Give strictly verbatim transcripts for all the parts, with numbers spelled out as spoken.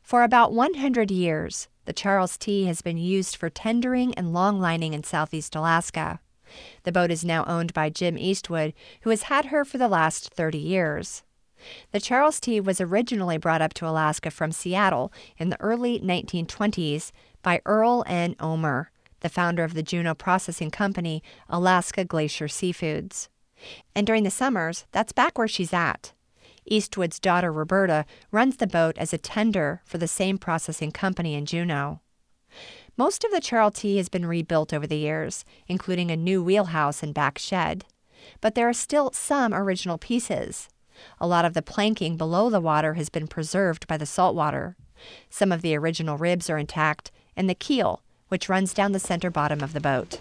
For about one hundred years, the Charles T has been used for tendering and longlining in southeast Alaska. The boat is now owned by Jim Eastwood, who has had her for the last thirty years. The Charles T was originally brought up to Alaska from Seattle in the early nineteen twenties by Earl N. Omer, the founder of the Juneau processing company, Alaska Glacier Seafoods. And during the summers, that's back where she's at. Eastwood's daughter, Roberta, runs the boat as a tender for the same processing company in Juneau. Most of the Charles T has been rebuilt over the years, including a new wheelhouse and back shed. But there are still some original pieces. A lot of the planking below the water has been preserved by the saltwater. Some of the original ribs are intact, and the keel, which runs down the center bottom of the boat.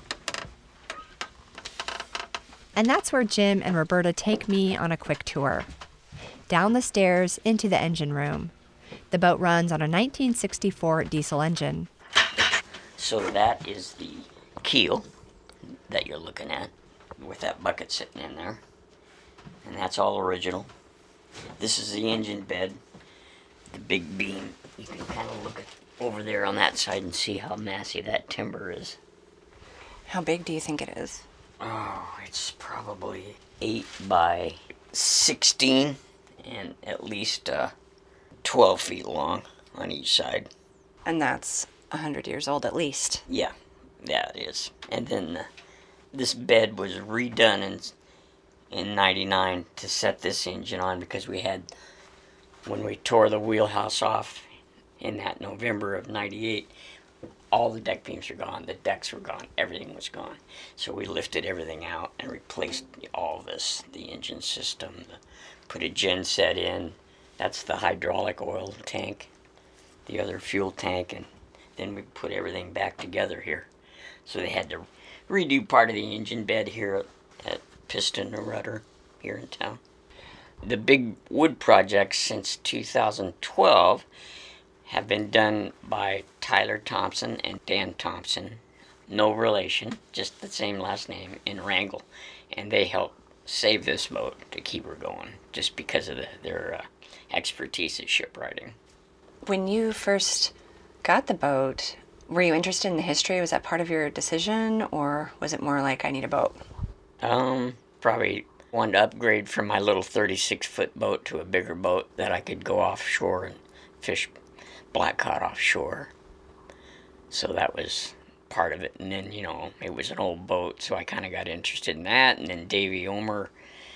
And that's where Jim and Roberta take me on a quick tour. Down the stairs into the engine room. The boat runs on a nineteen sixty-four diesel engine. So that is the keel that you're looking at with that bucket sitting in there. And that's all original. This is the engine bed, the big beam. You can kind of look at over there on that side and see how massive that timber is. How big do you think it is? Oh, it's probably eight by sixteen and at least uh, twelve feet long on each side. And that's one hundred years old at least. Yeah, yeah, it is. And then uh, this bed was redone in in ninety-nine to set this engine on because we had, when we tore the wheelhouse off in that November of ninety-eight, all the deck beams were gone, the decks were gone, everything was gone. So we lifted everything out and replaced all this, the engine system, the, put a gen set in, that's the hydraulic oil tank, the other fuel tank, and then we put everything back together here. So they had to redo part of the engine bed here at, at Piston and Rudder here in town. The big wood projects since two thousand twelve have been done by Tyler Thompson and Dan Thompson, no relation, just the same last name, in Wrangell. And they helped save this boat to keep her going, just because of the, their uh, expertise at shipwrighting. When you first got the boat, were you interested in the history? Was that part of your decision, or was it more like, I need a boat? Um, probably wanted to upgrade from my little thirty-six foot boat to a bigger boat that I could go offshore and fish blackcod offshore. So that was part of it. And then, you know, it was an old boat, so I kind of got interested in that. And then Davy Omer's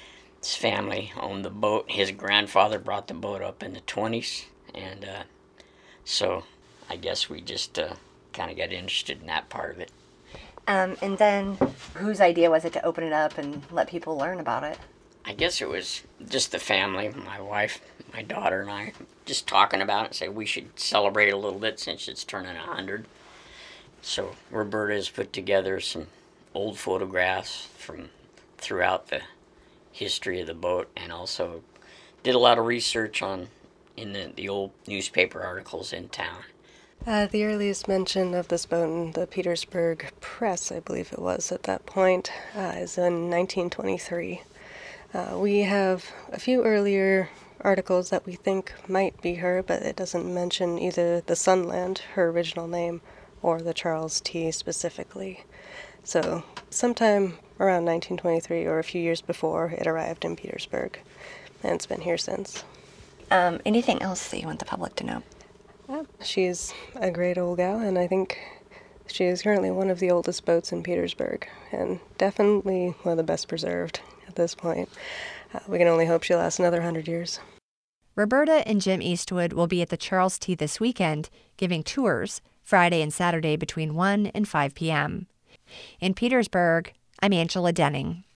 family owned the boat. His grandfather brought the boat up in the twenties. And uh, so I guess we just uh, kind of got interested in that part of it. Um, and then whose idea was it to open it up and let people learn about it? I guess it was just the family, my wife, my daughter, and I, just talking about it, say we should celebrate a little bit since it's turning one hundred. So Roberta has put together some old photographs from throughout the history of the boat, and also did a lot of research on in the, the old newspaper articles in town. Uh, the earliest mention of this boat in the Petersburg Press, I believe it was at that point, uh, is in nineteen twenty-three. Uh, we have a few earlier articles that we think might be her, but it doesn't mention either the Sunland, her original name, or the Charles T specifically. So sometime around nineteen twenty-three or a few years before, it arrived in Petersburg, and it's been here since. Um, anything else that you want the public to know? She's a great old gal, and I think she is currently one of the oldest boats in Petersburg, and definitely one of the best preserved at this point. Uh, we can only hope she lasts another hundred years. Roberta and Jim Eastwood will be at the Charles T this weekend, giving tours Friday and Saturday between one and five p.m. In Petersburg, I'm Angela Denning.